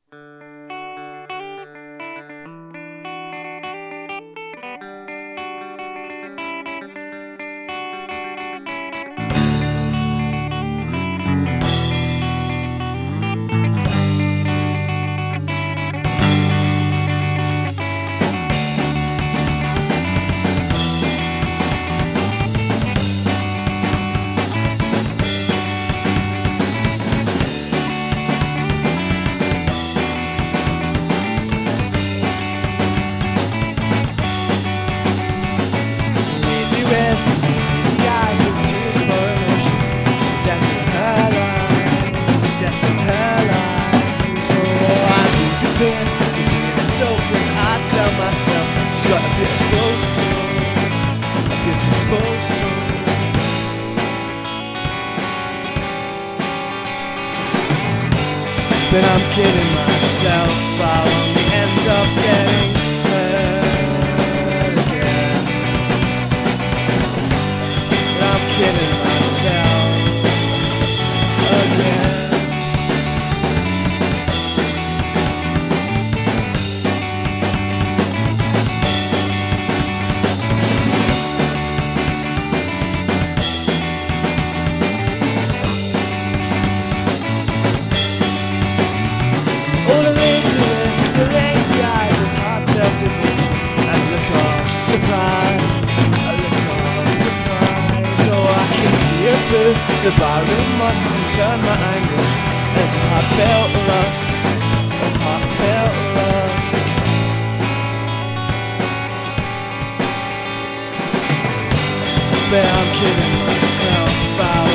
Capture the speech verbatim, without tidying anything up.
But I'm kidding myself while on the end of getting hurt again. But I'm kidding myself again. The barroom must turn my anguish as a heartfelt rush, a heartfelt rush. But I'm kidding myself about